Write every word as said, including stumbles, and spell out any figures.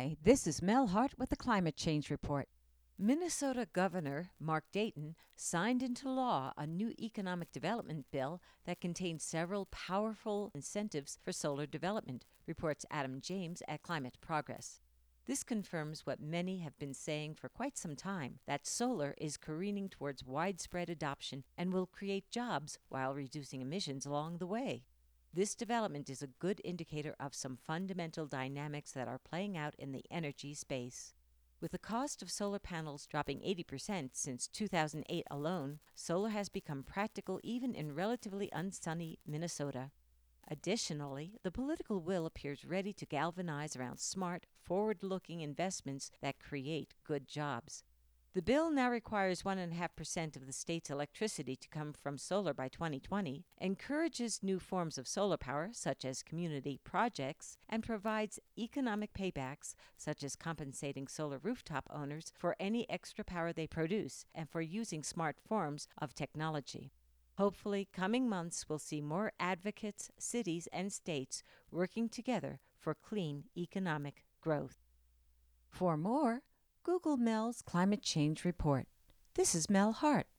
Hi, this is Mel Hart with the Climate Change Report. Minnesota Governor Mark Dayton signed into law a new economic development bill that contains several powerful incentives for solar development, reports Adam James at Climate Progress. This confirms what many have been saying for quite some time, that solar is careening towards widespread adoption and will create jobs while reducing emissions along the way. This development is a good indicator of some fundamental dynamics that are playing out in the energy space. With the cost of solar panels dropping eighty percent since two thousand eight alone, solar has become practical even in relatively unsunny Minnesota. Additionally, the political will appears ready to galvanize around smart, forward-looking investments that create good jobs. The bill now requires one point five percent of the state's electricity to come from solar by twenty twenty, encourages new forms of solar power, such as community projects, and provides economic paybacks, such as compensating solar rooftop owners for any extra power they produce and for using smart forms of technology. Hopefully, coming months will see more advocates, cities, and states working together for clean economic growth. For more, Google Mel's Climate Change Report. This is Mel Hart.